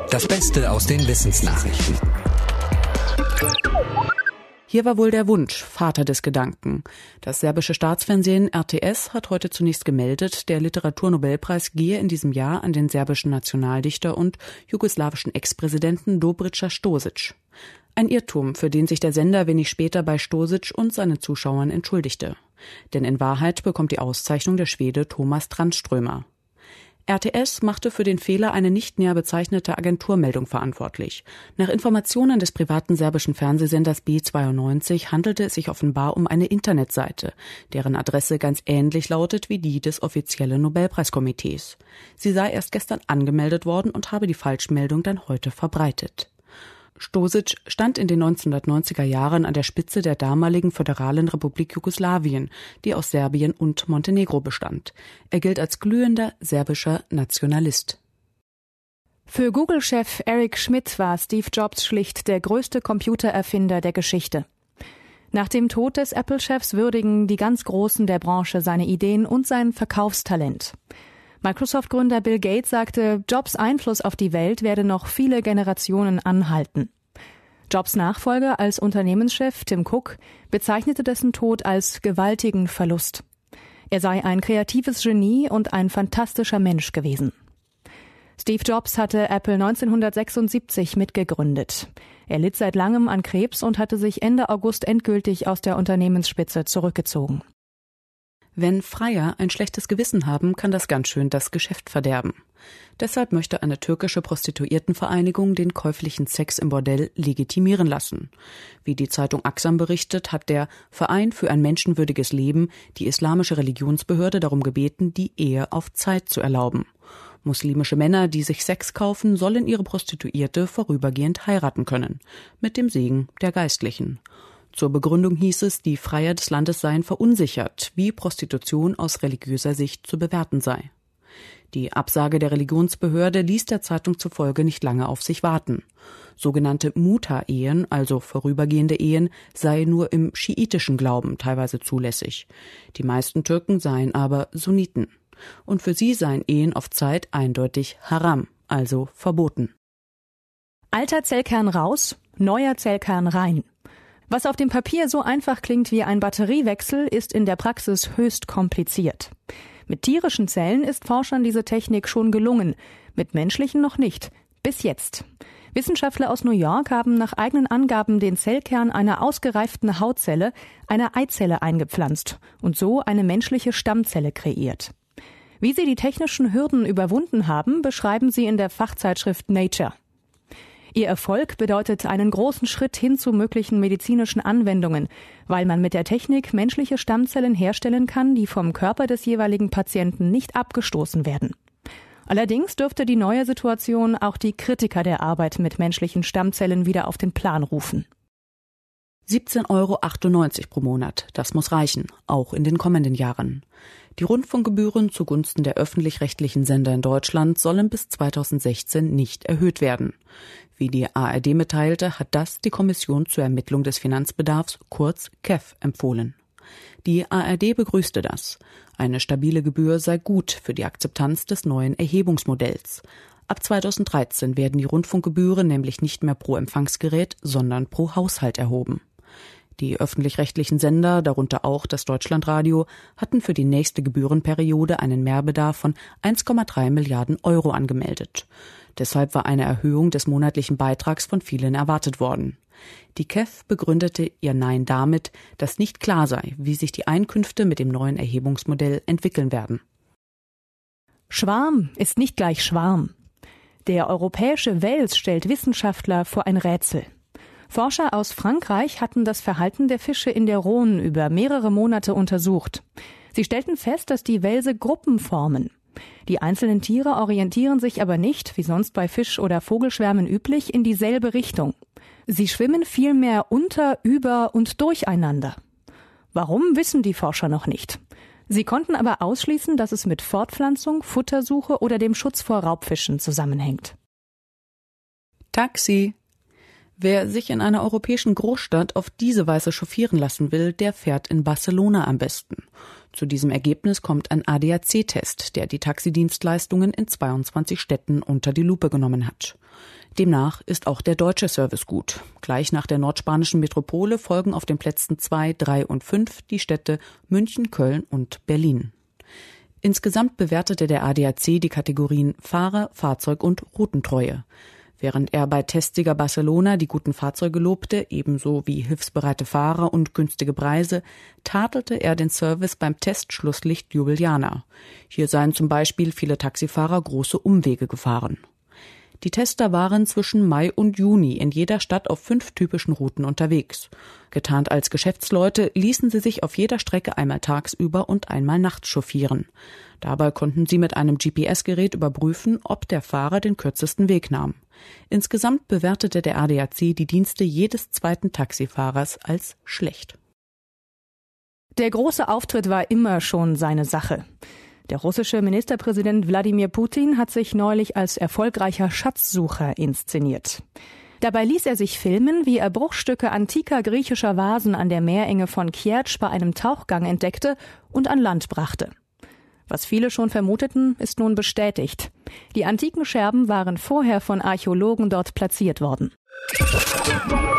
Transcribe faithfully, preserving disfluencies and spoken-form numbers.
Das Beste aus den Wissensnachrichten. Hier war wohl der Wunsch Vater des Gedanken. Das serbische Staatsfernsehen R T S hat heute zunächst gemeldet, der Literaturnobelpreis gehe in diesem Jahr an den serbischen Nationaldichter und jugoslawischen Ex-Präsidenten Dobrica Stosic. Ein Irrtum, für den sich der Sender wenig später bei Stosic und seinen Zuschauern entschuldigte. Denn in Wahrheit bekommt die Auszeichnung der Schwede Thomas Tranströmer. R T S machte für den Fehler eine nicht näher bezeichnete Agenturmeldung verantwortlich. Nach Informationen des privaten serbischen Fernsehsenders B zweiundneunzig handelte es sich offenbar um eine Internetseite, deren Adresse ganz ähnlich lautet wie die des offiziellen Nobelpreiskomitees. Sie sei erst gestern angemeldet worden und habe die Falschmeldung dann heute verbreitet. Stosic stand in den neunzehnhundertneunziger Jahren an der Spitze der damaligen föderalen Republik Jugoslawien, die aus Serbien und Montenegro bestand. Er gilt als glühender serbischer Nationalist. Für Google-Chef Eric Schmidt war Steve Jobs schlicht der größte Computererfinder der Geschichte. Nach dem Tod des Apple-Chefs würdigen die ganz Großen der Branche seine Ideen und sein Verkaufstalent. Microsoft-Gründer Bill Gates sagte, Jobs' Einfluss auf die Welt werde noch viele Generationen anhalten. Jobs' Nachfolger als Unternehmenschef Tim Cook bezeichnete dessen Tod als gewaltigen Verlust. Er sei ein kreatives Genie und ein fantastischer Mensch gewesen. Steve Jobs hatte Apple neunzehnhundertsechsundsiebzig mitgegründet. Er litt seit langem an Krebs und hatte sich Ende August endgültig aus der Unternehmensspitze zurückgezogen. Wenn Freier ein schlechtes Gewissen haben, kann das ganz schön das Geschäft verderben. Deshalb möchte eine türkische Prostituiertenvereinigung den käuflichen Sex im Bordell legitimieren lassen. Wie die Zeitung Aksam berichtet, hat der Verein für ein menschenwürdiges Leben die islamische Religionsbehörde darum gebeten, die Ehe auf Zeit zu erlauben. Muslimische Männer, die sich Sex kaufen, sollen ihre Prostituierte vorübergehend heiraten können, mit dem Segen der Geistlichen. Zur Begründung hieß es, die Freier des Landes seien verunsichert, wie Prostitution aus religiöser Sicht zu bewerten sei. Die Absage der Religionsbehörde ließ der Zeitung zufolge nicht lange auf sich warten. Sogenannte Muta-Ehen, also vorübergehende Ehen, seien nur im schiitischen Glauben teilweise zulässig. Die meisten Türken seien aber Sunniten. Und für sie seien Ehen auf Zeit eindeutig haram, also verboten. Alter Zellkern raus, neuer Zellkern rein. Was auf dem Papier so einfach klingt wie ein Batteriewechsel, ist in der Praxis höchst kompliziert. Mit tierischen Zellen ist Forschern diese Technik schon gelungen, mit menschlichen noch nicht. Bis jetzt. Wissenschaftler aus New York haben nach eigenen Angaben den Zellkern einer ausgereiften Hautzelle, einer Eizelle, eingepflanzt und so eine menschliche Stammzelle kreiert. Wie sie die technischen Hürden überwunden haben, beschreiben sie in der Fachzeitschrift Nature. Ihr Erfolg bedeutet einen großen Schritt hin zu möglichen medizinischen Anwendungen, weil man mit der Technik menschliche Stammzellen herstellen kann, die vom Körper des jeweiligen Patienten nicht abgestoßen werden. Allerdings dürfte die neue Situation auch die Kritiker der Arbeit mit menschlichen Stammzellen wieder auf den Plan rufen. siebzehn Euro achtundneunzig pro Monat, das muss reichen, auch in den kommenden Jahren. Die Rundfunkgebühren zugunsten der öffentlich-rechtlichen Sender in Deutschland sollen bis zweitausendsechzehn nicht erhöht werden. Wie die A R D mitteilte, hat das die Kommission zur Ermittlung des Finanzbedarfs, kurz K E F, empfohlen. Die A R D begrüßte das. Eine stabile Gebühr sei gut für die Akzeptanz des neuen Erhebungsmodells. Ab zweitausenddreizehn werden die Rundfunkgebühren nämlich nicht mehr pro Empfangsgerät, sondern pro Haushalt erhoben. Die öffentlich-rechtlichen Sender, darunter auch das Deutschlandradio, hatten für die nächste Gebührenperiode einen Mehrbedarf von eins Komma drei Milliarden Euro angemeldet. Deshalb war eine Erhöhung des monatlichen Beitrags von vielen erwartet worden. Die K E F begründete ihr Nein damit, dass nicht klar sei, wie sich die Einkünfte mit dem neuen Erhebungsmodell entwickeln werden. Schwarm ist nicht gleich Schwarm. Der europäische Wels stellt Wissenschaftler vor ein Rätsel. Forscher aus Frankreich hatten das Verhalten der Fische in der Rhône über mehrere Monate untersucht. Sie stellten fest, dass die Welse Gruppen formen. Die einzelnen Tiere orientieren sich aber nicht, wie sonst bei Fisch- oder Vogelschwärmen üblich, in dieselbe Richtung. Sie schwimmen vielmehr unter, über und durcheinander. Warum, wissen die Forscher noch nicht. Sie konnten aber ausschließen, dass es mit Fortpflanzung, Futtersuche oder dem Schutz vor Raubfischen zusammenhängt. Taxi. Wer sich in einer europäischen Großstadt auf diese Weise chauffieren lassen will, der fährt in Barcelona am besten. Zu diesem Ergebnis kommt ein A D A C-Test, der die Taxidienstleistungen in zweiundzwanzig Städten unter die Lupe genommen hat. Demnach ist auch der deutsche Service gut. Gleich nach der nordspanischen Metropole folgen auf den Plätzen zwei, drei und fünf die Städte München, Köln und Berlin. Insgesamt bewertete der A D A C die Kategorien Fahrer, Fahrzeug und Routentreue. Während er bei Testsieger Barcelona die guten Fahrzeuge lobte, ebenso wie hilfsbereite Fahrer und günstige Preise, tadelte er den Service beim Test Schlusslicht Ljubljana. Hier seien zum Beispiel viele Taxifahrer große Umwege gefahren. Die Tester waren zwischen Mai und Juni in jeder Stadt auf fünf typischen Routen unterwegs. Getarnt als Geschäftsleute ließen sie sich auf jeder Strecke einmal tagsüber und einmal nachts chauffieren. Dabei konnten sie mit einem G P S-Gerät überprüfen, ob der Fahrer den kürzesten Weg nahm. Insgesamt bewertete der A D A C die Dienste jedes zweiten Taxifahrers als schlecht. Der große Auftritt war immer schon seine Sache. Der russische Ministerpräsident Wladimir Putin hat sich neulich als erfolgreicher Schatzsucher inszeniert. Dabei ließ er sich filmen, wie er Bruchstücke antiker griechischer Vasen an der Meerenge von Kertsch bei einem Tauchgang entdeckte und an Land brachte. Was viele schon vermuteten, ist nun bestätigt. Die antiken Scherben waren vorher von Archäologen dort platziert worden.